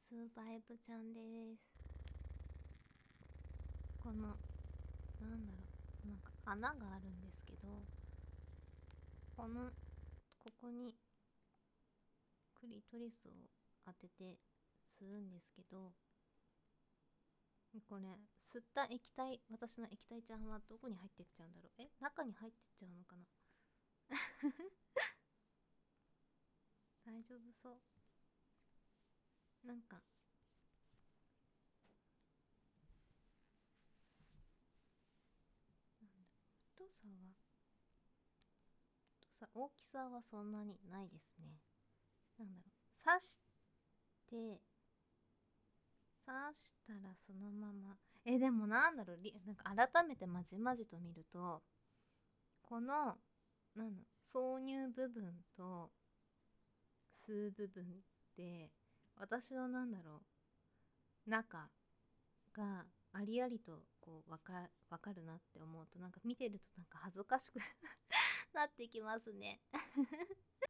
スバイブちゃんです。このなんだろう、なんか穴があるんですけど、ここにクリトリスを当てて吸うんですけど、これ吸った液体、私の液体ちゃんはどこに入ってっちゃうんだろう。中に入ってっちゃうのかな。大丈夫そう。なんか太さは大きさはそんなにないですね。なんだろう、刺したらそのまま。でもなんだろう、なんか改めてまじまじと見ると、この挿入部分と吸う部分って私の中がありありとこうわかるなって思うと、なんか見てるとなんか恥ずかしくなってきますね。